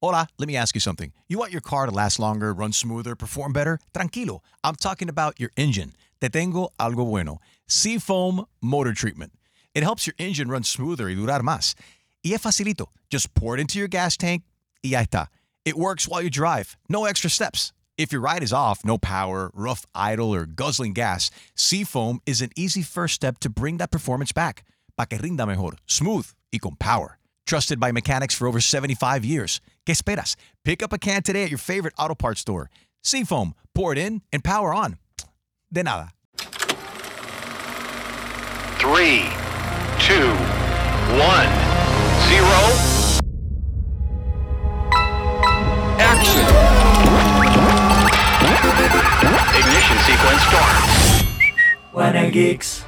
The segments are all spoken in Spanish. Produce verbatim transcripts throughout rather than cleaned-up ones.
Hola, let me ask you something. You want your car to last longer, run smoother, perform better? Tranquilo. I'm talking about your engine. Te tengo algo bueno. Seafoam Motor Treatment. It helps your engine run smoother y durar más. Y es facilito. Just pour it into your gas tank y ya está. It works while you drive. No extra steps. If your ride is off, no power, rough idle, or guzzling gas, Seafoam is an easy first step to bring that performance back. Pa' que rinda mejor, smooth y con power. Trusted by mechanics for over seventy-five years. ¿Qué esperas? Pick up a can today at your favorite auto parts store. Seafoam, pour it in and power on. De nada. Three, two, one, zero. Action. Ignition sequence start. Wanna Geeks.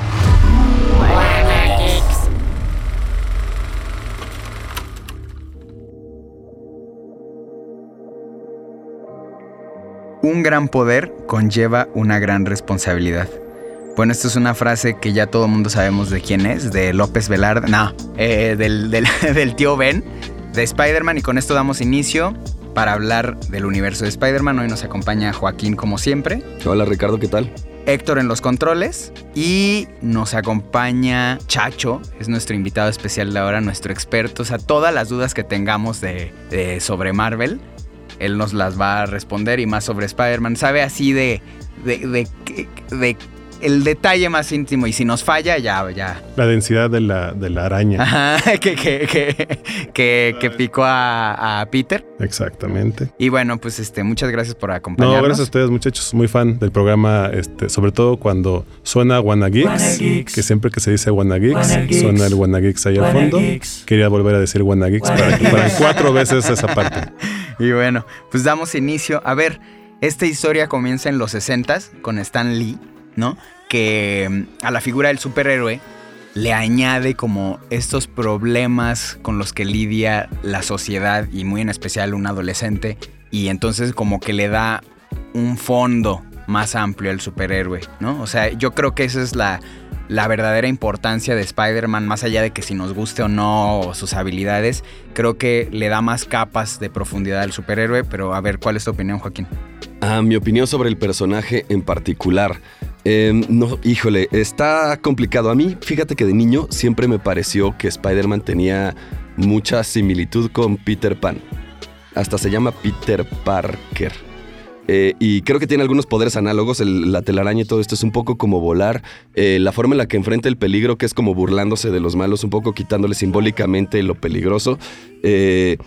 Un gran poder conlleva una gran responsabilidad. Bueno, esto es una frase que ya todo el mundo sabemos de quién es, de López Velarde, no, eh, del, del, del tío Ben, de Spider-Man, y con esto damos inicio para hablar del universo de Spider-Man. Hoy nos acompaña Joaquín como siempre. Hola Ricardo, ¿qué tal? Héctor en los controles y nos acompaña Chacho, es nuestro invitado especial de ahora, nuestro experto, o sea, todas las dudas que tengamos de, de sobre Marvel, él nos las va a responder y más sobre Spider-Man. Sabe así de, de, de, de, de el detalle más íntimo y si nos falla, ya... ya. La densidad de la, de la araña. Ajá, que, que, que, que, que picó a, a Peter. Exactamente. Y bueno, pues este, muchas gracias por acompañarnos. No, gracias a ustedes, muchachos. Muy fan del programa, este, sobre todo cuando suena Wanna Geeks, que siempre que se dice Wanna Geeks, suena el Wanna Geeks ahí al fondo. Geeks. Quería volver a decir Wanna Geeks para que fueran cuatro veces esa parte. Y bueno, pues damos inicio. A ver, esta historia comienza en los sesentas con Stan Lee, ¿no? Que a la figura del superhéroe le añade como estos problemas con los que lidia la sociedad y muy en especial un adolescente, y entonces como que le da un fondo más amplio al superhéroe, ¿no? O sea, yo creo que esa es la, la verdadera importancia de Spider-Man, más allá de que si nos guste o no sus habilidades, creo que le da más capas de profundidad al superhéroe. Pero a ver, ¿cuál es tu opinión, Joaquín? Ah, mi opinión sobre el personaje en particular. Eh, no, híjole, está complicado. A mí, fíjate que de niño siempre me pareció que Spider-Man tenía mucha similitud con Peter Pan. Hasta se llama Peter Parker. Eh, y creo que tiene algunos poderes análogos. El, la telaraña y todo esto es un poco como volar. Eh, la forma en la que enfrenta el peligro, que es como burlándose de los malos, un poco quitándole simbólicamente lo peligroso. Eh,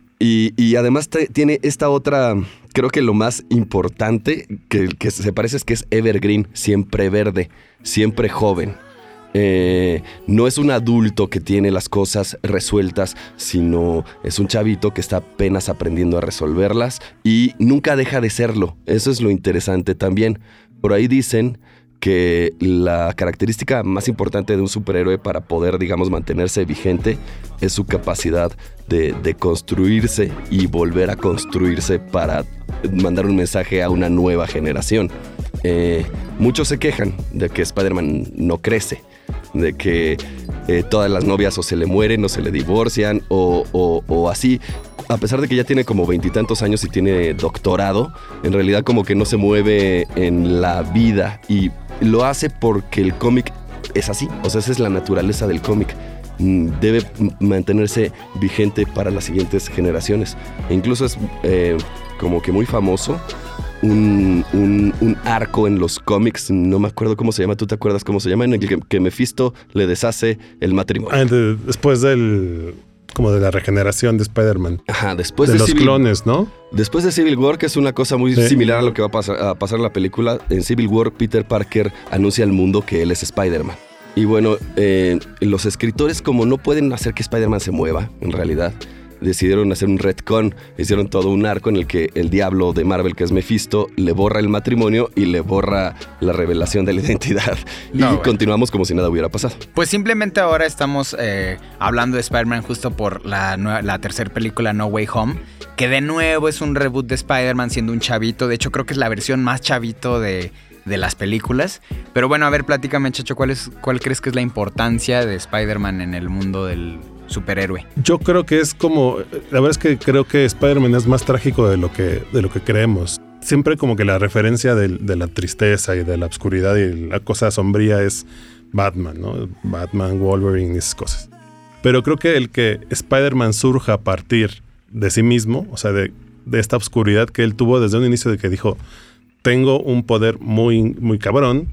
y, y además te, tiene esta otra... Creo que lo más importante que, que se parece es que es evergreen, siempre verde, siempre joven. Eh, no es un adulto que tiene las cosas resueltas, sino es un chavito que está apenas aprendiendo a resolverlas y nunca deja de serlo. Eso es lo interesante también. Por ahí dicen que la característica más importante de un superhéroe para poder, digamos, mantenerse vigente es su capacidad de, de construirse y volver a construirse para mandar un mensaje a una nueva generación. Eh, muchos se quejan de que Spider-Man no crece, de que eh, todas las novias o se le mueren o se le divorcian o, o, o así. A pesar de que ya tiene como veintitantos años y tiene doctorado, en realidad como que no se mueve en la vida, y lo hace porque el cómic es así. O sea, esa es la naturaleza del cómic. Debe mantenerse vigente para las siguientes generaciones. E incluso es eh, como que muy famoso un, un, un arco en los cómics, no me acuerdo cómo se llama, ¿tú te acuerdas cómo se llama? En el que, que Mephisto le deshace el matrimonio. Ah, de, después del... como de la regeneración de Spider-Man. Ajá, después de, de los Civil, clones, ¿no? Después de Civil War, que es una cosa muy sí. similar a lo que va a pasar, a pasar en la película. En Civil War, Peter Parker anuncia al mundo que él es Spider-Man. Y bueno, eh, los escritores, como no pueden hacer que Spider-Man se mueva, en realidad, decidieron hacer un retcon, hicieron todo un arco en el que el diablo de Marvel, que es Mephisto, le borra el matrimonio y le borra la revelación de la identidad. No, y bueno. continuamos como si nada hubiera pasado. Pues simplemente ahora estamos eh, hablando de Spider-Man justo por la, la tercera película No Way Home, que de nuevo es un reboot de Spider-Man siendo un chavito. De hecho, creo que es la versión más chavito de... de las películas. Pero bueno, a ver, platícame, Chacho, ¿cuál es, cuál crees que es la importancia de Spider-Man en el mundo del, superhéroe. Yo creo que es como, la verdad es que creo que Spider-Man es más trágico de lo que, de lo que creemos. Siempre como que la referencia de, de la tristeza y de la oscuridad y la cosa sombría es Batman, ¿no? Batman, Wolverine y esas cosas. Pero creo que el que Spider-Man surja a partir de sí mismo, o sea, de, de esta oscuridad que él tuvo desde un inicio, de que dijo, tengo un poder muy, muy cabrón,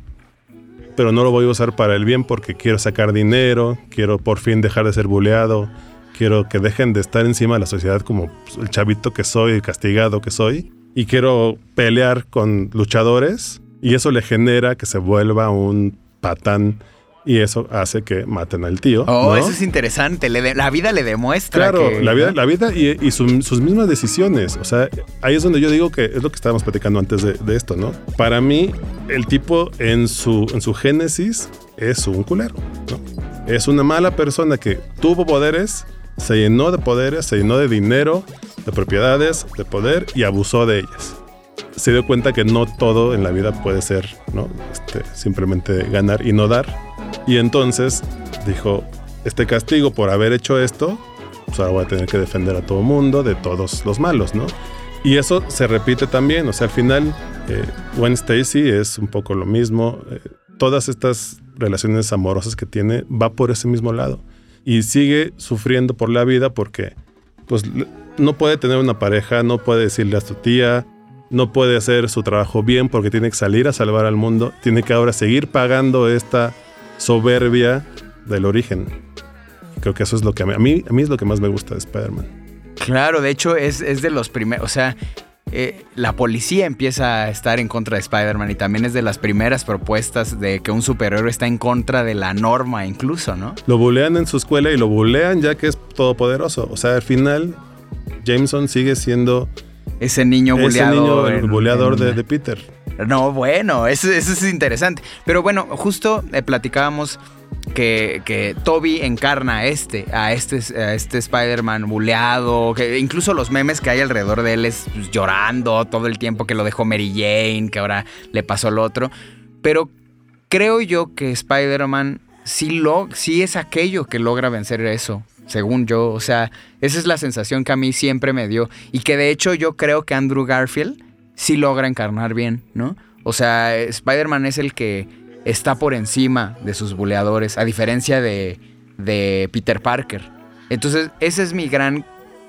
pero no lo voy a usar para el bien porque quiero sacar dinero, quiero por fin dejar de ser buleado, quiero que dejen de estar encima de la sociedad como pues, el chavito que soy, el castigado que soy, y quiero pelear con luchadores, y eso le genera que se vuelva un patán, y eso hace que maten al tío. Oh, ¿no? Eso es interesante. Le de, la vida le demuestra. Claro, que, la vida, ¿no? la vida y, y su, sus mismas decisiones. O sea, ahí es donde yo digo que es lo que estábamos platicando antes de, de esto, ¿no? Para mí, el tipo en su, en su génesis es un culero, ¿no? Es una mala persona que tuvo poderes, se llenó de poderes, se llenó de dinero, de propiedades, de poder y abusó de ellas. Se dio cuenta que no todo en la vida puede ser, ¿no? Este, simplemente ganar y no dar. Y entonces dijo, este castigo por haber hecho esto, pues ahora voy a tener que defender a todo mundo de todos los malos, ¿no? Y eso se repite también, o sea, al final eh, Gwen Stacy es un poco lo mismo. Eh, todas estas relaciones amorosas que tiene va por ese mismo lado. Y sigue sufriendo por la vida porque pues no puede tener una pareja, no puede decirle a su tía, no puede hacer su trabajo bien porque tiene que salir a salvar al mundo, tiene que ahora seguir pagando esta soberbia del origen. Creo que eso es lo que a mí, a mí, a mí es lo que más me gusta de Spider-Man. Claro, de hecho es, es de los primeros, o sea, eh, la policía empieza a estar en contra de Spider-Man y también es de las primeras propuestas de que un superhéroe está en contra de la norma incluso, ¿no? Lo bulean en su escuela y lo bulean ya que es todopoderoso. O sea, al final Jameson sigue siendo ese niño buleado. Ese niño, el en, buleador en... de, de Peter. No, bueno, eso, eso es interesante. Pero bueno, justo eh, platicábamos que, que Tobey encarna a este, a este, a este Spider-Man buleado, que incluso los memes que hay alrededor de él es pues, llorando todo el tiempo, que lo dejó Mary Jane, que ahora le pasó lo otro. Pero creo yo que Spider-Man sí, lo, sí es aquello que logra vencer eso, según yo. O sea, esa es la sensación que a mí siempre me dio. Y que de hecho yo creo que Andrew Garfield sí logra encarnar bien, ¿no? O sea, Spider-Man es el que está por encima de sus buleadores, a diferencia de, de Peter Parker. Entonces, esa es mi gran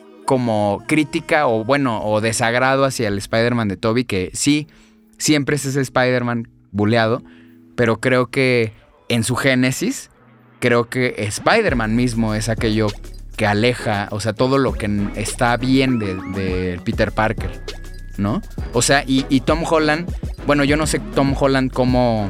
como crítica o bueno, o desagrado hacia el Spider-Man de Tobey, que sí, siempre es ese Spider-Man buleado, pero creo que en su génesis, creo que Spider-Man mismo es aquello que aleja, o sea, todo lo que está bien de, de Peter Parker, ¿no? O sea, y, y Tom Holland, bueno, yo no sé Tom Holland cómo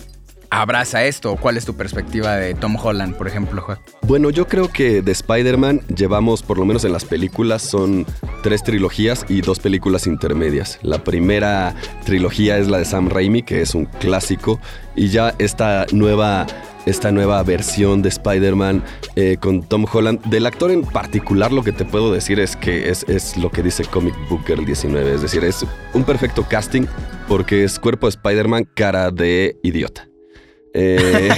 abraza esto, o cuál es tu perspectiva de Tom Holland, por ejemplo, Juan. Bueno, yo creo que de Spider-Man llevamos, por lo menos en las películas, son tres trilogías y dos películas intermedias. La primera trilogía es la de Sam Raimi, que es un clásico, y ya esta nueva... esta nueva versión de Spider-Man eh, con Tom Holland. Del actor en particular, lo que te puedo decir es que es, es lo que dice Comic Book Girl diecinueve. Es decir, es un perfecto casting porque es cuerpo de Spider-Man, cara de idiota. Eh,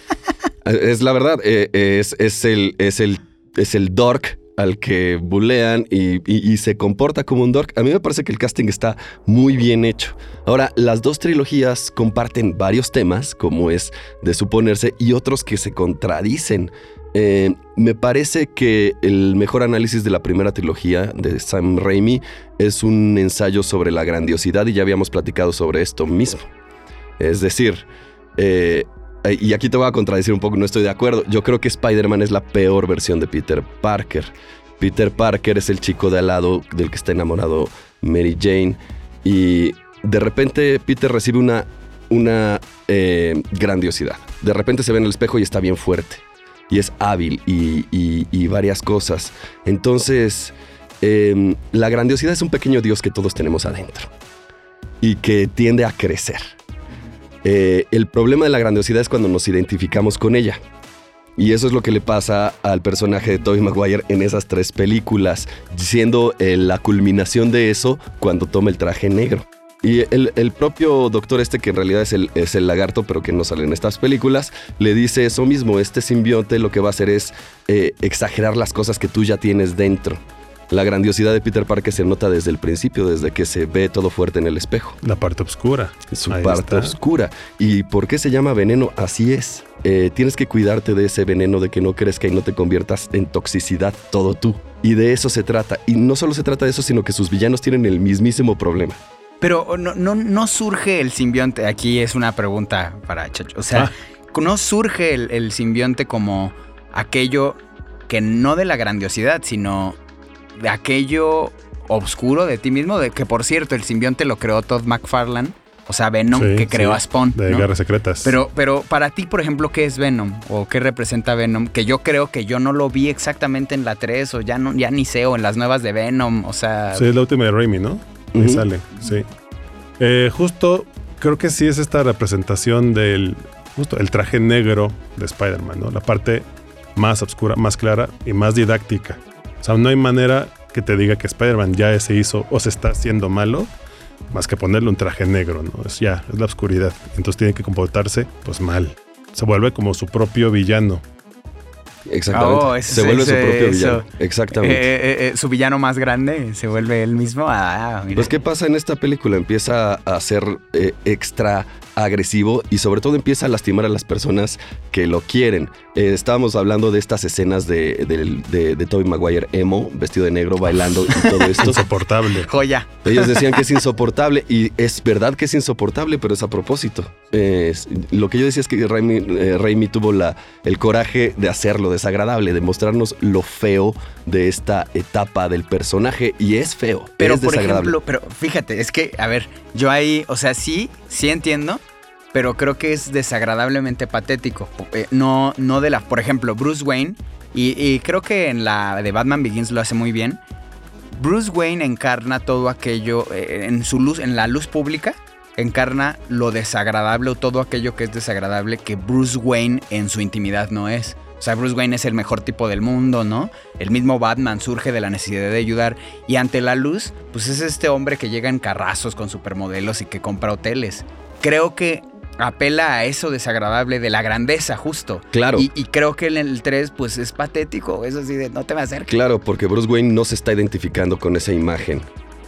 es la verdad, eh, es, es, el, es, el, es el dork al que bulean y, y, y se comporta como un dork. A mí me parece que el casting está muy bien hecho. Ahora, las dos trilogías comparten varios temas, como es de suponerse, y otros que se contradicen. Eh, me parece que el mejor análisis de la primera trilogía de Sam Raimi es un ensayo sobre la grandiosidad, y ya habíamos platicado sobre esto mismo. Es decir, eh, y aquí te voy a contradecir un poco, no estoy de acuerdo. Yo creo que Spider-Man es la peor versión de Peter Parker. Peter Parker es el chico de al lado del que está enamorado Mary Jane, y de repente Peter recibe una, una eh, grandiosidad. De repente se ve en el espejo y está bien fuerte, y es hábil y, y, y varias cosas. Entonces, eh, la grandiosidad es un pequeño Dios que todos tenemos adentro y que tiende a crecer. Eh, el problema de la grandiosidad es cuando nos identificamos con ella. Y eso es lo que le pasa al personaje de Tobey Maguire en esas tres películas, siendo eh, la culminación de eso cuando toma el traje negro. Y el, el propio doctor este, que en realidad es el, es el lagarto, pero que no sale en estas películas, le dice eso mismo. Este simbionte lo que va a hacer es eh, exagerar las cosas que tú ya tienes dentro. La grandiosidad de Peter Parker se nota desde el principio, desde que se ve todo fuerte en el espejo. La parte oscura. Su Ahí parte está. oscura. ¿Y por qué se llama veneno? Así es. Eh, tienes que cuidarte de ese veneno, de que no crezca y no te conviertas en toxicidad todo tú. Y de eso se trata. Y no solo se trata de eso, sino que sus villanos tienen el mismísimo problema. Pero no, no, no surge el simbionte, aquí es una pregunta para Chacho. O sea, ah. no surge el, el simbionte como aquello que no de la grandiosidad, sino de aquello oscuro de ti mismo, de que por cierto el simbionte lo creó Todd McFarlane, o sea Venom, sí, que creó sí, a Spawn, de ¿no? Guerras Secretas. Pero, pero para ti, por ejemplo, ¿qué es Venom? ¿O qué representa Venom? Que yo creo que yo no lo vi exactamente en la tres, o ya, no, ya ni sé, o en las nuevas de Venom, o sea... Sí, es la última de Raimi, ¿no? Ahí uh-huh. sale, sí. Eh, justo, creo que sí es esta representación del... Justo, el traje negro de Spider-Man, ¿no? La parte más oscura, más clara y más didáctica. O sea, no hay manera que te diga que Spider-Man ya se hizo o se está haciendo malo, más que ponerle un traje negro, ¿no? Es ya, es la oscuridad. Entonces tiene que comportarse, pues, mal. Se vuelve como su propio villano. Exactamente. Oh, ese, se vuelve ese, su propio eso. villano. Exactamente. Eh, eh, eh, su villano más grande se vuelve él mismo. Ah, mira. Pues, ¿qué pasa en esta película? Empieza a ser eh, extra agresivo y sobre todo empieza a lastimar a las personas que lo quieren. Eh, estábamos hablando de estas escenas de, de, de, de Tobey Maguire emo, vestido de negro, bailando y todo esto. Insoportable. Joya. Ellos decían que es insoportable y es verdad que es insoportable, pero es a propósito. Eh, lo que yo decía es que Raimi, eh, Raimi tuvo la, el coraje de hacerlo desagradable, de mostrarnos lo feo de esta etapa del personaje y es feo, pero es por desagradable. Ejemplo, pero fíjate, es que, a ver, yo ahí, o sea, sí, sí entiendo, pero creo que es desagradablemente patético. Eh, no, no de la, por ejemplo, Bruce Wayne, y, y creo que en la de Batman Begins lo hace muy bien. Bruce Wayne encarna todo aquello eh, en su luz, en la luz pública, encarna lo desagradable o todo aquello que es desagradable que Bruce Wayne en su intimidad no es. O sea, Bruce Wayne es el mejor tipo del mundo, ¿no? El mismo Batman surge de la necesidad de ayudar y ante la luz, pues es este hombre que llega en carrazos con supermodelos y que compra hoteles. Creo que apela a eso desagradable de la grandeza, justo. Claro. Y, y creo que en el tres, pues es patético, es así de no te me acerques. Claro, porque Bruce Wayne no se está identificando con esa imagen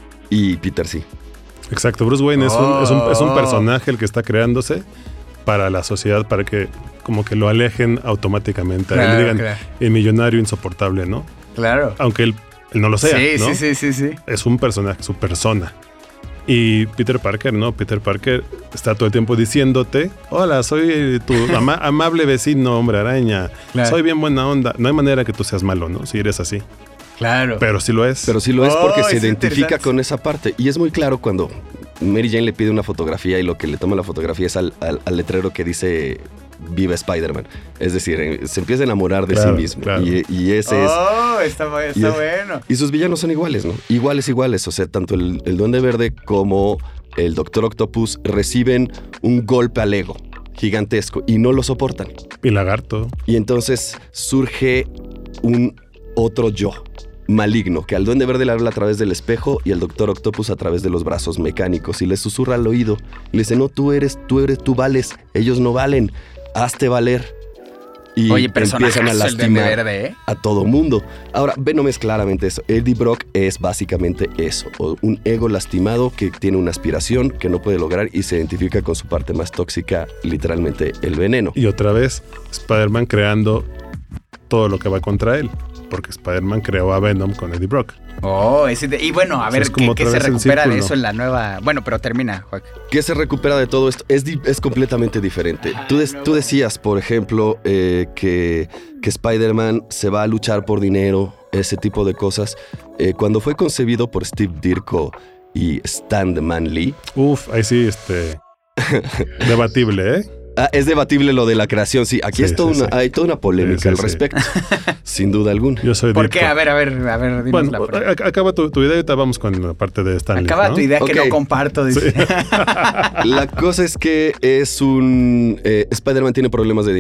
y Peter sí. Exacto, Bruce Wayne oh. es, un, es, un, es un personaje el que está creándose para la sociedad, para que como que lo alejen automáticamente. Claro, le digan claro. el millonario insoportable, ¿no? Claro. Aunque él, él no lo sea, sí, ¿no? Sí, sí, sí, sí. Es un personaje, su persona. Y Peter Parker, ¿no? Peter Parker está todo el tiempo diciéndote, hola, soy tu ama- amable vecino, hombre araña. Claro. Soy bien buena onda. No hay manera que tú seas malo, ¿no? Si eres así. Claro. Pero sí lo es. Pero sí lo es porque oh, se es identifica con esa parte. Y es muy claro cuando Mary Jane le pide una fotografía y lo que le toma la fotografía es al, al, al letrero que dice Viva Spider-Man. Es decir, se empieza a enamorar de claro, sí mismo. Claro. Y, y ese es... Oh, está, está y, bueno. Y sus villanos son iguales, ¿no? Iguales, iguales. O sea, tanto el, el Duende Verde como el Doctor Octopus reciben un golpe al ego gigantesco y no lo soportan. Y Lagarto. Y entonces surge un otro yo maligno, que al Duende Verde le habla a través del espejo y al Doctor Octopus a través de los brazos mecánicos y le susurra al oído. Le dice, no, tú eres, tú eres, tú vales, ellos no valen, hazte valer. Y Oye, empiezan a lastimar Verde, ¿eh? a todo mundo. Ahora, Venom es claramente eso. Eddie Brock es básicamente eso. Un ego lastimado que tiene una aspiración que no puede lograr y se identifica con su parte más tóxica, literalmente el veneno. Y otra vez, Spider-Man creando todo lo que va contra él. Porque Spider-Man creó a Venom con Eddie Brock. Oh, ese de, y bueno, a ver, ¿qué, ¿qué se recupera de eso en la nueva? Bueno, pero termina, Joaquín. ¿Qué se recupera de todo esto? Es, di- es completamente diferente. Ah, tú, des- tú decías, por ejemplo, eh, que, que Spider-Man se va a luchar por dinero, ese tipo de cosas. Eh, cuando fue concebido por Steve Ditko y Stan the Man Lee. Uf, ahí sí, este... debatible, ¿eh? Ah, es debatible lo de la creación, sí. Aquí sí, es toda sí, una, sí. hay toda una polémica sí, sí, al sí. respecto, sin duda alguna. Yo soy ¿Por Ditko. qué? A ver, a ver, a ver, dinos Bueno, la prueba. a- acaba tu, tu idea y ahorita vamos con la parte de Stanley. Acaba ¿no? tu idea que Ok. no comparto. Dice. La cosa es que es un... Eh, Spider-Man tiene problemas de dinero.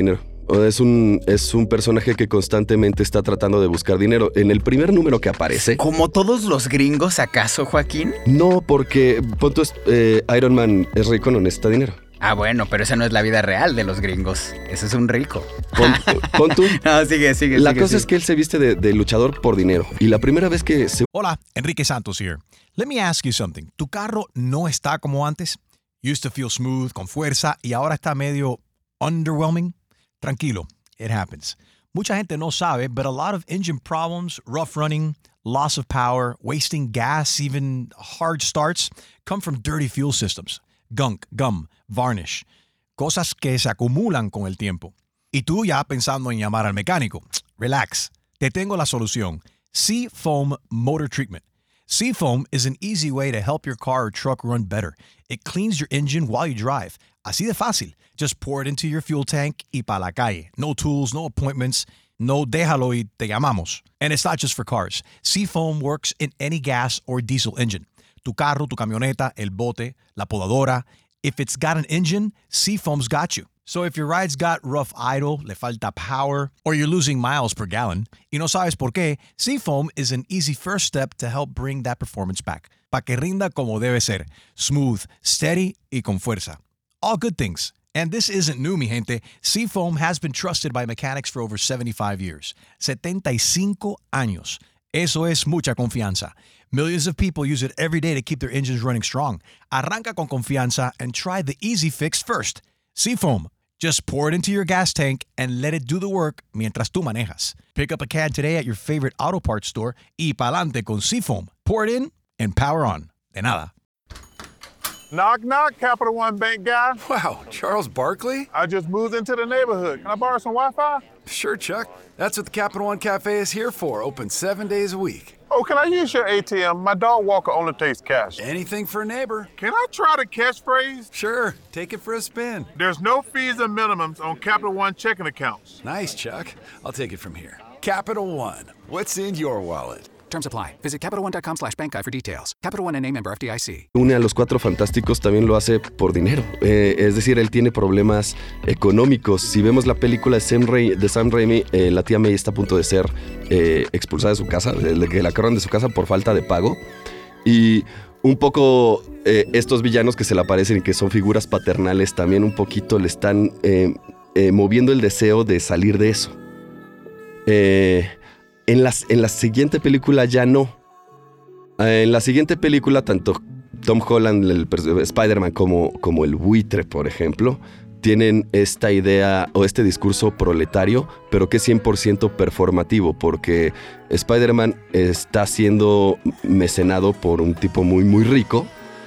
Es un, es un personaje que constantemente está tratando de buscar dinero. En el primer número que aparece... ¿Como todos los gringos, acaso, Joaquín? No, porque punto es, eh, Iron Man es rico, no necesita dinero. Ah, bueno, pero esa no es la vida real de los gringos. Ese es un rico. Pon, pon tú. No, sigue, sigue, La sigue, cosa sigue. es que él se viste de, de luchador por dinero. Y la primera vez que se... Hola, Enrique Santos here. Let me ask you something. ¿Tu carro no está como antes? Used to feel smooth, con fuerza, y ahora está medio underwhelming? Tranquilo, it happens. Mucha gente no sabe, but a lot of engine problems, rough running, loss of power, wasting gas, even hard starts, come from dirty fuel systems. Gunk, gum, varnish. Cosas que se acumulan con el tiempo. Y tú ya pensando en llamar al mecánico. Relax. Te tengo la solución. Seafoam Motor Treatment. Seafoam is an easy way to help your car or truck run better. It cleans your engine while you drive. Así de fácil. Just pour it into your fuel tank y pa la calle. No tools, no appointments. No déjalo y te llamamos. And it's not just for cars. Seafoam works in any gas or diesel engine. Tu carro, tu camioneta, el bote, la podadora. If it's got an engine, Seafoam's got you. So if your ride's got rough idle, le falta power, or you're losing miles per gallon, y no sabes por qué, Seafoam is an easy first step to help bring that performance back. Pa' que rinda como debe ser. Smooth, steady y con fuerza. All good things. And this isn't new, mi gente. Seafoam has been trusted by mechanics for over seventy-five years. setenta y cinco años. Eso es mucha confianza. Millions of people use it every day to keep their engines running strong. Arranca con confianza and try the easy fix first. Seafoam. Just pour it into your gas tank and let it do the work mientras tú manejas. Pick up a can today at your favorite auto parts store y pa'lante con Seafoam. Pour it in and power on. De nada. Knock, knock, Capital One Bank guy. Wow, Charles Barkley? I just moved into the neighborhood. Can I borrow some Wi-Fi? Sure, Chuck. That's what the Capital One Cafe is here for, open seven days a week. Oh, can I use your A T M? My dog Walker only takes cash. Anything for a neighbor. Can I try the catchphrase? Sure, take it for a spin. There's no fees and minimums on Capital One checking accounts. Nice, Chuck. I'll take it from here. Capital One. What's in your wallet? Terms apply. Visit CapitalOne.com slash bank guide for details. Capital One N A member F D I C. Une a los Cuatro Fantásticos, también lo hace por dinero. Eh, es decir, él tiene problemas económicos. Si vemos la película de Sam, Ra- de Sam Raimi, eh, la tía May está a punto de ser eh, expulsada de su casa, de que la corran de su casa por falta de pago. Y un poco eh, estos villanos que se le aparecen y que son figuras paternales también un poquito le están eh, eh, moviendo el deseo de salir de eso. Eh... En, las, en la siguiente película ya no. En la siguiente película, tanto Tom Holland, el Spider-Man, como, como el buitre, por ejemplo, tienen esta idea o este discurso proletario, pero que es cien por ciento performativo, porque Spider-Man está siendo mecenado por un tipo muy, muy rico.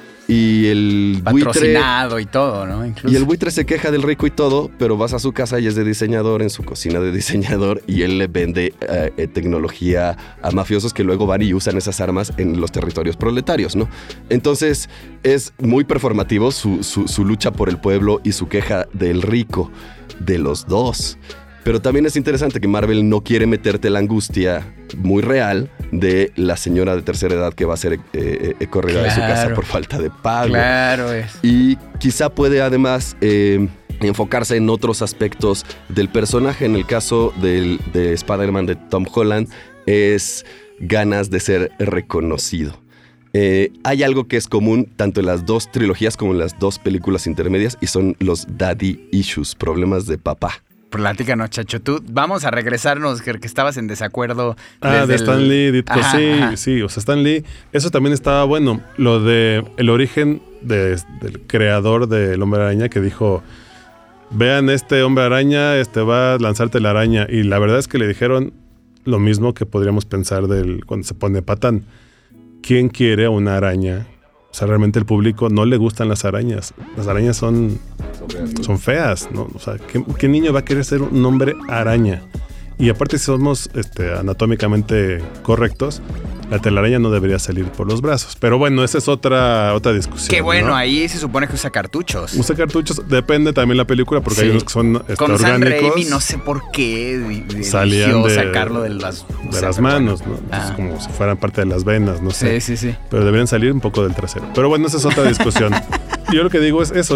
Y el patrocinado buitre, y todo, ¿no? Incluso. Y el buitre se queja del rico y todo, pero vas a su casa y es de diseñador, en su cocina de diseñador, y él le vende eh, tecnología a mafiosos que luego van y usan esas armas en los territorios proletarios, ¿no? Entonces es muy performativo su, su, su lucha por el pueblo y su queja del rico, de los dos. Pero también es interesante que Marvel no quiere meterte la angustia muy real de la señora de tercera edad que va a ser eh, eh, corrida claro, de su casa por falta de pago. Claro es. Y quizá puede además eh, enfocarse en otros aspectos del personaje. En el caso del, de Spider-Man de Tom Holland es ganas de ser reconocido. Eh, hay algo que es común tanto en las dos trilogías como en las dos películas intermedias y son los daddy issues, problemas de papá. Platícanos, Chacho. Tú, vamos a regresarnos, que, que estabas en desacuerdo. Ah, de Stan el... Lee, Ditko, ajá, sí, ajá. sí. O sea, Stan Lee, eso también estaba bueno. Lo de el origen de, del creador del Hombre Araña que dijo, vean este Hombre Araña, este va a lanzarte la araña. Y la verdad es que le dijeron lo mismo que podríamos pensar del cuando se pone patán. ¿Quién quiere una araña? O sea, realmente el público no le gustan las arañas. Las arañas son, son feas, ¿no? O sea, ¿qué, ¿qué niño va a querer ser un hombre araña? Y aparte, si somos este, anatómicamente correctos, la telaraña no debería salir por los brazos. Pero bueno, esa es otra, otra discusión. Qué bueno, ¿no? Ahí se supone que usa cartuchos. Usa cartuchos, depende también la película, porque sí. hay unos que son este, Con orgánicos. Sam Raimi, no sé por qué salían de, sacarlo de las, de las manos, ¿no? Entonces, ah. como si fueran parte de las venas, no sé. Sí, sí, sí. Pero deberían salir un poco del trasero. Pero bueno, esa es otra discusión. Yo lo que digo es eso, es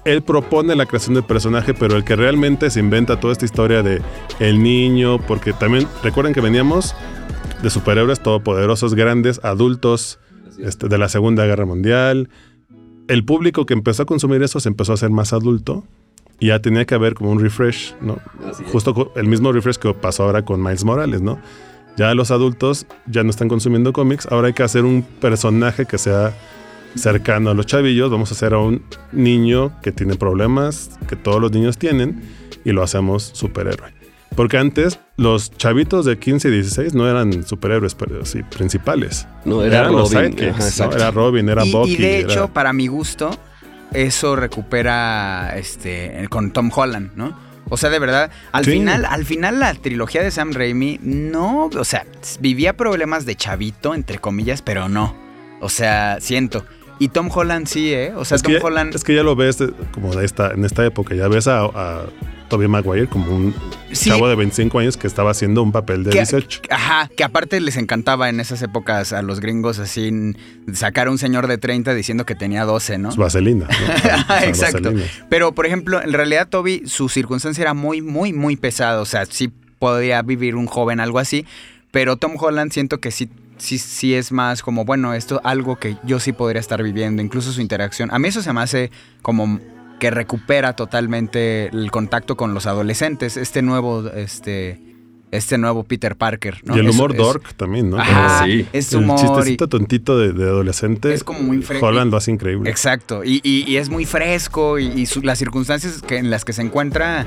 él propone la creación del personaje, pero el que realmente se inventa toda esta historia de el niño, porque también recuerden que veníamos de superhéroes todopoderosos, grandes, adultos, este, de la Segunda Guerra Mundial. El público que empezó a consumir eso se empezó a hacer más adulto y ya tenía que haber como un refresh, ¿no? Justo el mismo refresh que pasó ahora con Miles Morales, ¿no? Ya los adultos ya no están consumiendo cómics, ahora hay que hacer un personaje que sea cercano a los chavillos. Vamos a hacer a un niño que tiene problemas que todos los niños tienen y lo hacemos superhéroe. Porque antes los chavitos de quince y dieciséis no eran superhéroes pero sí, principales. No, era eran Robin. Los sidekicks, ¿no? Era Robin, era y, Bucky. Y de hecho, era... para mi gusto, eso recupera este con Tom Holland, ¿no? O sea, de verdad, al sí. final, al final la trilogía de Sam Raimi no, o sea, vivía problemas de chavito, entre comillas, pero no. O sea, siento. Y Tom Holland sí, ¿eh? O sea, es Tom que ya, Holland... Es que ya lo ves de, como de esta, en esta época. Ya ves a, a Tobey Maguire como un sí. chavo de veinticinco años que estaba haciendo un papel de que, dieciocho. Ajá, que aparte les encantaba en esas épocas a los gringos así sacar a un señor de treinta diciendo que tenía doce, ¿no? Es vaselina, ¿no? O sea, exacto. vaselina. Pero, por ejemplo, en realidad Tobey, su circunstancia era muy, muy, muy pesada. O sea, sí podía vivir un joven algo así. Pero Tom Holland siento que sí... Sí, sí es más como, bueno, esto algo que yo sí podría estar viviendo, incluso su interacción. A mí eso se me hace como que recupera totalmente el contacto con los adolescentes, este nuevo, este, este nuevo Peter Parker, ¿no? Y el Es- humor es- dork también, ¿no? Ajá, Como sí. es el humor. chistecito y- tontito de, de adolescente. Es como muy fresco. Holland lo hace increíble. Exacto, y, y- y es muy fresco y, y su- las circunstancias que, en las que se encuentra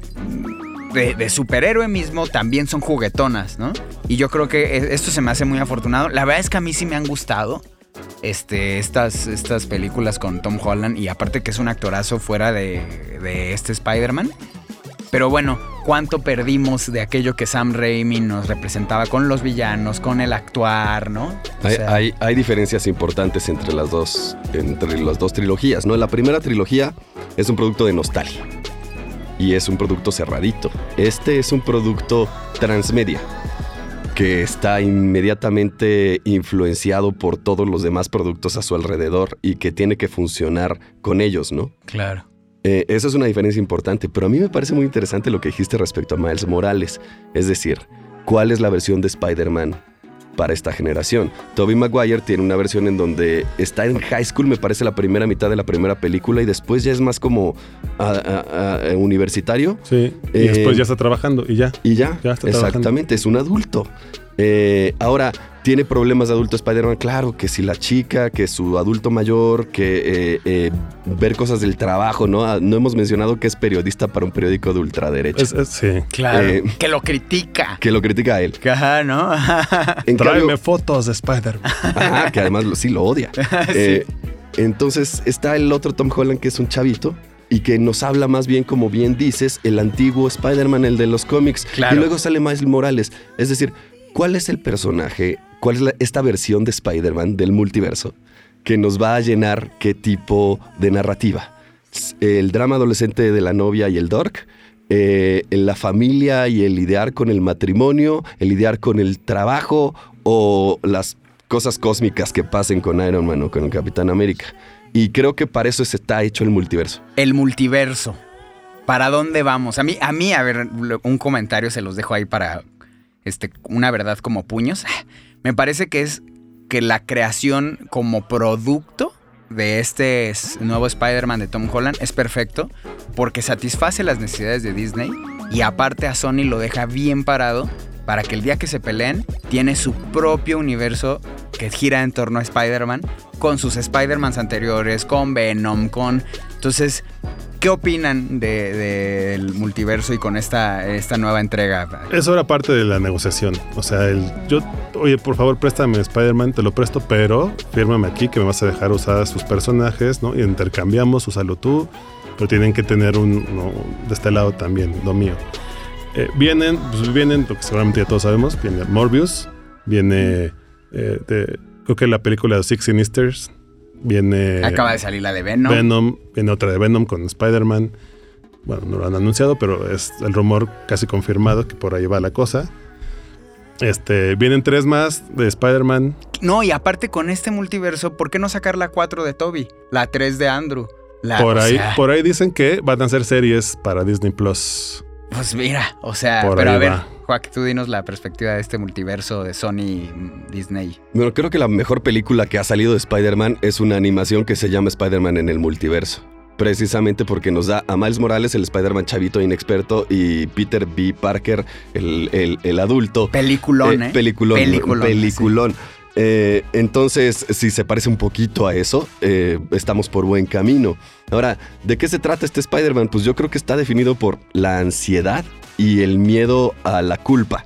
de, de superhéroe mismo también son juguetonas, ¿no? Y yo creo que e- esto se me hace muy afortunado. La verdad es que a mí sí me han gustado este, estas, estas películas con Tom Holland y aparte que es un actorazo fuera de, de este Spider-Man. Pero bueno, ¿cuánto perdimos de aquello que Sam Raimi nos representaba con los villanos, con el actuar, ¿no? O Hay, sea, hay, hay diferencias importantes entre las dos, entre las dos trilogías, ¿no? La primera trilogía es un producto de nostalgia y es un producto cerradito. Este es un producto transmedia que está inmediatamente influenciado por todos los demás productos a su alrededor y que tiene que funcionar con ellos, ¿no? Claro. Eh, eso es una diferencia importante, pero a mí me parece muy interesante lo que dijiste respecto a Miles Morales. Es decir, ¿cuál es la versión de Spider-Man para esta generación? Tobey Maguire tiene una versión en donde está en high school, me parece la primera mitad de la primera película, y después ya es más como ah, ah, ah, universitario. Sí, y Eh, después ya está trabajando y ya. Y ya, Ya está exactamente, trabajando. es un adulto. Eh, ahora, ¿tiene problemas de adulto Spider-Man? Claro, que si la chica, que su adulto mayor, que eh, eh, ver cosas del trabajo, ¿no? Ah, no hemos mencionado que es periodista para un periódico de ultraderecha. Es, es- sí. Claro. Eh, que lo critica. que lo critica a él. Ajá, ¿no? En Tráeme cambio- fotos de Spider-Man. Ajá, que además lo- sí lo odia. Eh, entonces está el otro Tom Holland, que es un chavito y que nos habla más bien, como bien dices, el antiguo Spider-Man, el de los cómics. Claro. Y luego sale Miles Morales. Es decir, ¿cuál es el personaje, cuál es la- esta versión de Spider-Man del multiverso que nos va a llenar qué tipo de narrativa? El drama adolescente de la novia y el dork, eh, la familia y el lidiar con el matrimonio, el lidiar con el trabajo o las cosas cósmicas que pasen con Iron Man o con el Capitán América. Y creo que para eso se está hecho el multiverso. El multiverso. ¿Para dónde vamos? A mí, a mí, a ver, un comentario se los dejo ahí para este, una verdad como puños. Me parece que es que la creación como producto de este s- nuevo Spider-Man de Tom Holland es perfecto porque satisface las necesidades de Disney y aparte a Sony lo deja bien parado para que el día que se peleen tiene su propio universo que gira en torno a Spider-Man con sus Spider-Mans anteriores, con Venom, con... Entonces, ¿qué opinan de- del multiverso y con esta, esta nueva entrega? Eso era parte de la negociación. O sea, el, yo, oye, por favor, préstame Spider-Man, te lo presto, pero fírmame aquí que me vas a dejar usar sus personajes, ¿no? Y intercambiamos, úsalo tú, pero tienen que tener un, no, de este lado también, lo mío. Eh, vienen, pues vienen, lo que seguramente ya todos sabemos, viene Morbius, viene, eh, de, creo que la película de Six Sinisters, viene... Acaba de salir la de Venom. Venom, viene otra de Venom con Spider-Man. Bueno, no lo han anunciado, pero es el rumor casi confirmado que por ahí va la cosa. Este, vienen tres más de Spider-Man. No, y aparte con este multiverso, ¿por qué no sacar la cuatro de Toby? La tres de Andrew. La, por, ahí, sea, por ahí dicen que van a hacer series para Disney Plus. Pues mira, o sea, Por pero ahí a ver, va. Joaquín, tú dinos la perspectiva de este multiverso de Sony Disney. Bueno, creo que la mejor película que ha salido de Spider-Man es una animación que se llama Spider-Man en el multiverso. Precisamente porque nos da a Miles Morales, el Spider-Man chavito inexperto, y Peter B. Parker, el, el, el adulto. Peliculón, ¿eh? eh peliculón. Peliculón. Peliculón. Sí. Eh, entonces, si se parece un poquito a eso, eh, estamos por buen camino. Ahora, ¿de qué se trata este Spider-Man? Pues yo creo que está definido por la ansiedad y el miedo a la culpa.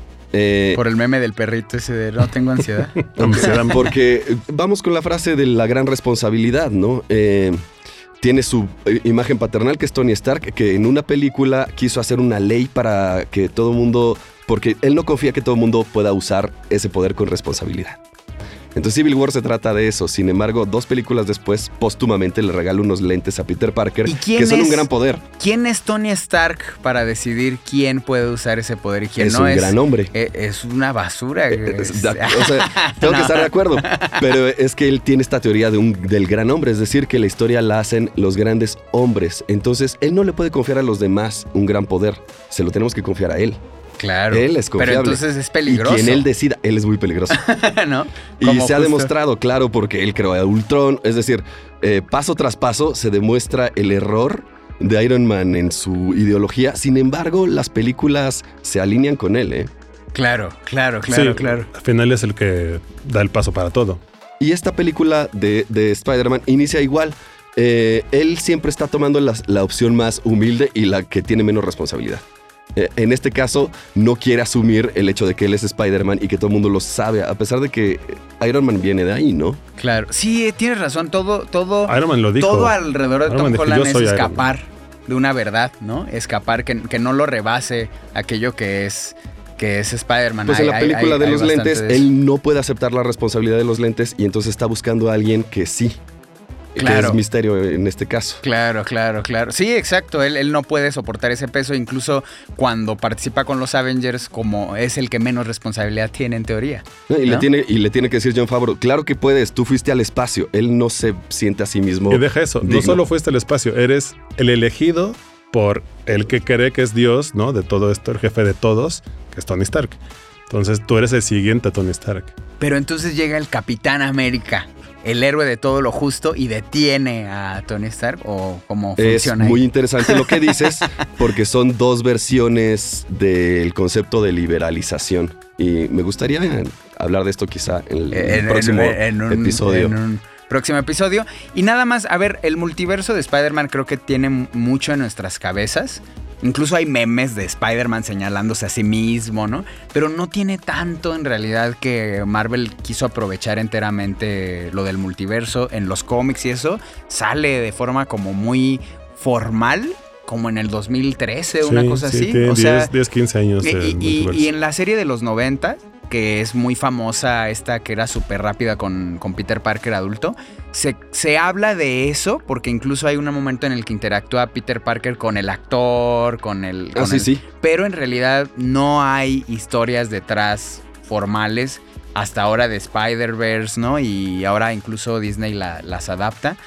Eh, por el meme del perrito ese de no tengo ansiedad. ansiedad. Porque vamos con la frase de la gran responsabilidad, ¿no? Eh, tiene su imagen paternal, que es Tony Stark, que en una película quiso hacer una ley para que todo el mundo... Porque él no confía que todo el mundo pueda usar ese poder con responsabilidad. Entonces Civil War se trata de eso. Sin embargo, dos películas después, póstumamente le regala unos lentes a Peter Parker, que son es, un gran poder. ¿Quién es Tony Stark para decidir quién puede usar ese poder y quién es no? Un es un gran hombre. Es, es una basura. Eh, es, da, o sea, tengo no. que estar de acuerdo. Pero es que él tiene esta teoría de un, del gran hombre. Es decir, que la historia la hacen los grandes hombres. Entonces, él no le puede confiar a los demás un gran poder. Se lo tenemos que confiar a él. Claro. Él es confiable. Pero entonces es peligroso. Y quien él decida, él es muy peligroso. ¿No? Y se justo. ha demostrado, claro, porque él creó a Ultron. Es decir, eh, paso tras paso se demuestra el error de Iron Man en su ideología. Sin embargo, las películas se alinean con él, ¿eh? Claro, claro, claro, sí, claro. Al final es el que da el paso para todo. Y esta película de, de Spider-Man inicia igual. Eh, él siempre está tomando la, la opción más humilde y la que tiene menos responsabilidad. En este caso, no quiere asumir el hecho de que él es Spider-Man y que todo el mundo lo sabe, a pesar de que Iron Man viene de ahí, ¿no? Claro. Sí, tienes razón. Todo, todo, Iron Man lo dijo. todo alrededor de Iron Tom Man Holland dijo, es escapar de una verdad, ¿no? Escapar, que, que no lo rebase aquello que es, que es Spider-Man. Pues hay, en la película hay, de hay los lentes, de él no puede aceptar la responsabilidad de los lentes y entonces está buscando a alguien que sí. Claro. Que es Misterio en este caso. Claro, claro, claro. Sí, exacto. Él, él no puede soportar ese peso, incluso cuando participa con los Avengers, como es el que menos responsabilidad tiene en teoría. No, y, ¿no? le tiene, y le tiene que decir Jon Favreau, claro que puedes, tú fuiste al espacio. Él no se siente a sí mismo. Y deja eso, digno. No solo fuiste al espacio, eres el elegido por el que cree que es Dios, ¿no? De todo esto, el jefe de todos, que es Tony Stark. Entonces tú eres el siguiente a Tony Stark. Pero entonces llega el Capitán América, el héroe de todo lo justo, y detiene a Tony Stark, o cómo funciona. Es muy ahí? interesante lo que dices, porque son dos versiones del concepto de liberalización. Y me gustaría hablar de esto quizá en el, en, el próximo en, en un, episodio. En un próximo episodio. Y nada más, a ver, el multiverso de Spider-Man creo que tiene mucho en nuestras cabezas. Incluso hay memes de Spider-Man señalándose a sí mismo, ¿no? Pero no tiene tanto en realidad que Marvel quiso aprovechar enteramente lo del multiverso en los cómics y eso. Sale de forma como muy formal, como en el dos mil trece, sí, una cosa sí, así. Tiene o sea, diez, quince años. Y, y, y en la serie de los noventa, que es muy famosa, esta que era súper rápida con, con Peter Parker adulto, se, se habla de eso porque incluso hay un momento en el que interactúa Peter Parker con el actor, con el... Con ah, sí, el, sí. Pero en realidad no hay historias detrás formales hasta ahora de Spider-Verse, ¿no? Y ahora incluso Disney la, las adapta.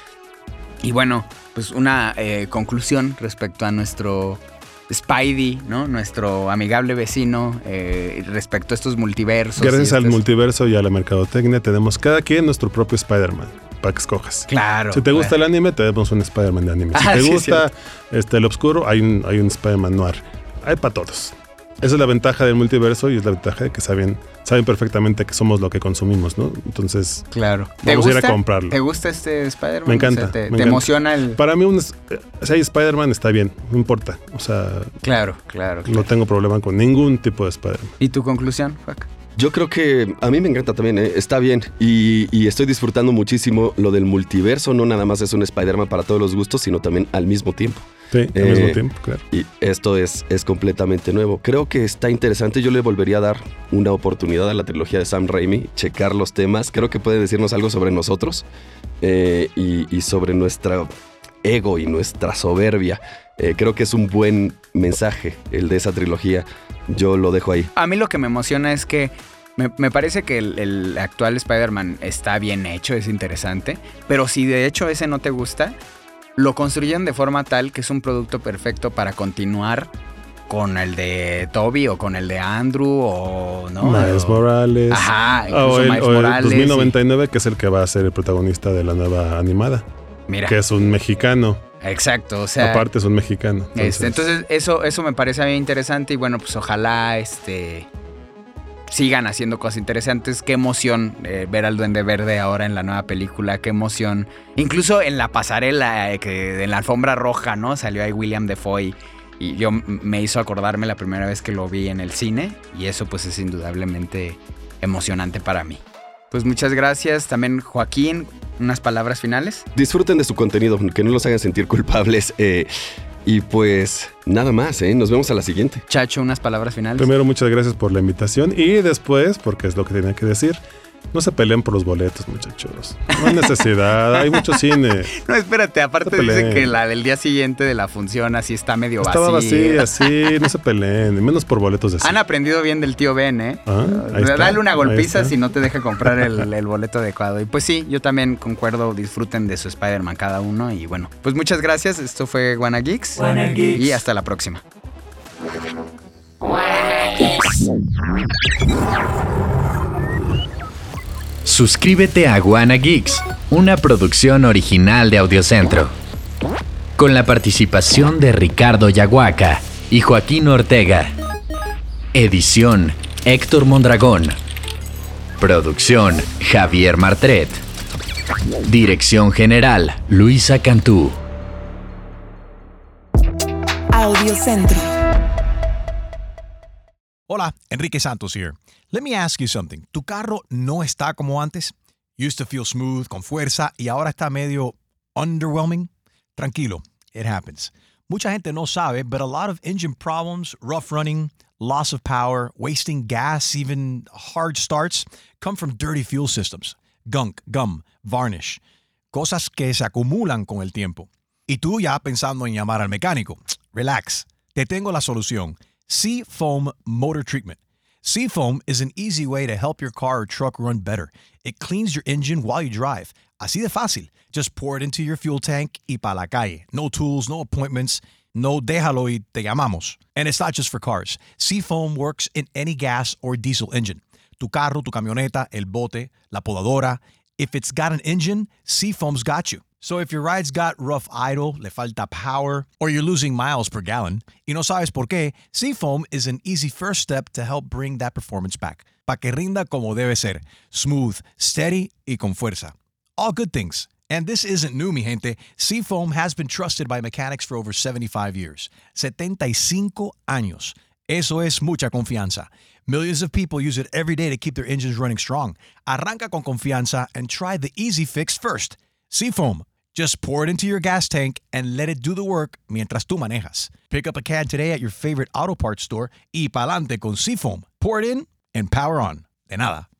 Y bueno, pues una eh, conclusión respecto a nuestro Spidey, ¿no? Nuestro amigable vecino eh, respecto a estos multiversos. Gracias al estos... multiverso y a la mercadotecnia tenemos cada quien nuestro propio Spider-Man para que escojas. Claro. Si te gusta claro. el anime, tenemos un Spider-Man de anime. Si Ah, te sí, gusta este, el oscuro, hay un, hay un Spider-Man noir. Hay para todos. Esa es la ventaja del multiverso y es la ventaja de que saben, saben perfectamente que somos lo que consumimos, ¿no? Entonces, claro. vamos a ir a comprarlo. ¿Te gusta este Spider-Man? Me encanta. O sea, te, me te encanta. emociona el...? Para mí, un, si hay Spider-Man está bien, no importa. O sea, claro, claro, claro. No tengo problema con ningún tipo de Spider-Man. ¿Y tu conclusión, Juac? Yo creo que a mí me encanta también, ¿eh? Está bien y, y estoy disfrutando muchísimo lo del multiverso, no nada más es un Spider-Man para todos los gustos, sino también al mismo tiempo. Sí, al eh, mismo tiempo, claro. Y esto es, es completamente nuevo. Creo que está interesante, yo le volvería a dar una oportunidad a la trilogía de Sam Raimi, checar los temas, creo que puede decirnos algo sobre nosotros eh, y, y sobre nuestro ego y nuestra soberbia. Eh, creo que es un buen mensaje el de esa trilogía. Yo lo dejo ahí. A mí lo que me emociona es que me, me parece que el, el actual Spider-Man está bien hecho, es interesante, pero si de hecho ese no te gusta, lo construyeron de forma tal que es un producto perfecto para continuar con el de Toby o con el de Andrew o no Miles o, Morales. Ajá, incluso o el, Miles o el Morales dos mil noventa y nueve, y... que es el que va a ser el protagonista de la nueva animada. Mira. Que es un mexicano. Exacto, o sea... Aparte es un mexicano. Entonces, este, entonces eso, eso me parece a mí interesante y bueno, pues ojalá este, sigan haciendo cosas interesantes. Qué emoción eh, ver al Duende Verde ahora en la nueva película, qué emoción. Incluso en la pasarela, eh, que en la alfombra roja, ¿no? Salió ahí William Dafoe y yo me hizo acordarme la primera vez que lo vi en el cine y eso pues es indudablemente emocionante para mí. Pues muchas gracias. También Joaquín, unas palabras finales. Disfruten de su contenido, que no los hagan sentir culpables. Eh, y pues nada más, ¿eh? Nos vemos a la siguiente. Chacho, unas palabras finales. Primero, muchas gracias por la invitación. Y después, porque es lo que tenía que decir, no se peleen por los boletos, muchachos. No hay necesidad, hay mucho cine. No, espérate, aparte no dice que la del día siguiente de la función así está medio vacía. Estaba vacía, sí, no se peleen, menos por boletos de cine. Han aprendido bien del tío Ben, ¿eh? Ah, ahí Dale está, una golpiza si no te deja comprar el, el boleto adecuado. Y pues sí, yo también concuerdo, disfruten de su Spider-Man cada uno. Y bueno, pues muchas gracias. Esto fue Wanna Geeks. Wanna Geeks. Y hasta la próxima. Suscríbete a Wanna Geeks, una producción original de Audiocentro. Con la participación de Ricardo Yaguaca y Joaquín Ortega. Edición Héctor Mondragón. Producción Javier Martret. Dirección general Luisa Cantú. Audiocentro. Hola, Enrique Santos here. Let me ask you something. ¿Tu carro no está como antes? Used to feel smooth, con fuerza, y ahora está medio underwhelming? Tranquilo, it happens. Mucha gente no sabe, but a lot of engine problems, rough running, loss of power, wasting gas, even hard starts, come from dirty fuel systems. Gunk, gum, varnish. Cosas que se acumulan con el tiempo. Y tú ya pensando en llamar al mecánico. Relax. Te tengo la solución. Seafoam Motor Treatment. Seafoam is an easy way to help your car or truck run better. It cleans your engine while you drive. Así de fácil. Just pour it into your fuel tank y pa' la calle. No tools, no appointments. No déjalo y te llamamos. And it's not just for cars. Seafoam works in any gas or diesel engine. Tu carro, tu camioneta, el bote, la podadora. If it's got an engine, Seafoam's got you. So if your ride's got rough idle, le falta power, or you're losing miles per gallon, y no sabes por qué, Seafoam is an easy first step to help bring that performance back. Pa' que rinda como debe ser. Smooth, steady, y con fuerza. All good things. And this isn't new, mi gente. Seafoam has been trusted by mechanics for over seventy-five years. setenta y cinco años. Eso es mucha confianza. Millions of people use it every day to keep their engines running strong. Arranca con confianza and try the easy fix first. Seafoam. Just pour it into your gas tank and let it do the work mientras tú manejas. Pick up a can today at your favorite auto parts store y pa'lante con Seafoam. Pour it in and power on. De nada.